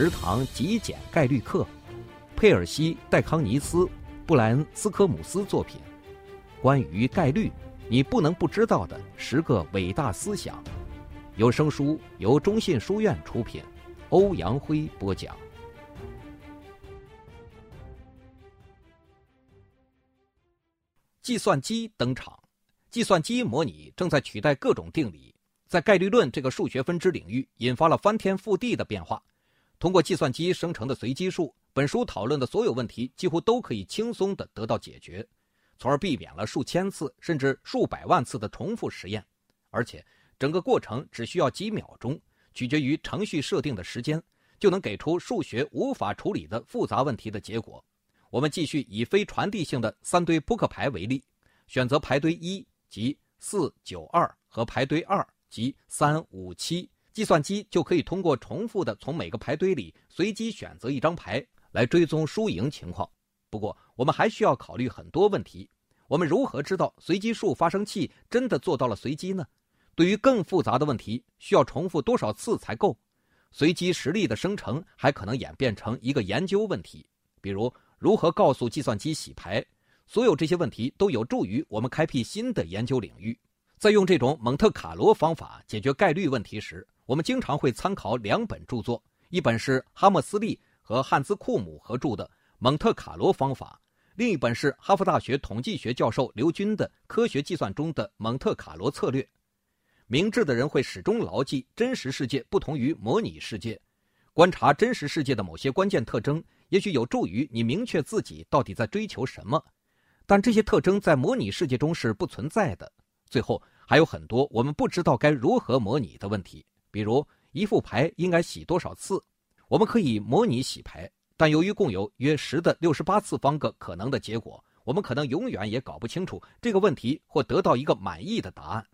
10堂极简概率课，佩尔西·戴康尼斯、布莱恩·斯科姆斯作品，关于概率你不能不知道的10个伟大思想。有声书由中信书院出品，欧阳辉播讲。计算机登场，计算机模拟正在取代各种定理，在概率论这个数学分支领域引发了翻天覆地的变化。通过计算机生成的随机数，本书讨论的所有问题几乎都可以轻松地得到解决，从而避免了数千次甚至数百万次的重复实验。而且整个过程只需要几秒钟，取决于程序设定的时间，就能给出数学无法处理的复杂问题的结果。我们继续以非传递性的3堆扑克牌为例，选择牌堆1即492和牌堆2即357，计算机就可以通过重复的从每个牌堆里随机选择一张牌来追踪输赢情况。不过我们还需要考虑很多问题。我们如何知道随机数发生器真的做到了随机呢？对于更复杂的问题，需要重复多少次才够？随机实例的生成还可能演变成一个研究问题，比如如何告诉计算机洗牌。所有这些问题都有助于我们开辟新的研究领域。在用这种蒙特卡罗方法解决概率问题时，我们经常会参考2本著作，一本是哈默斯利和汉兹库姆合著的《蒙特卡罗方法》，另一本是哈佛大学统计学教授刘军的《科学计算中的蒙特卡罗策略》。明智的人会始终牢记真实世界不同于模拟世界，观察真实世界的某些关键特征，也许有助于你明确自己到底在追求什么。但这些特征在模拟世界中是不存在的。最后还有很多我们不知道该如何模拟的问题，比如一副牌应该洗多少次。我们可以模拟洗牌，但由于共有约10的68次方个可能的结果，我们可能永远也搞不清楚这个问题或得到一个满意的答案。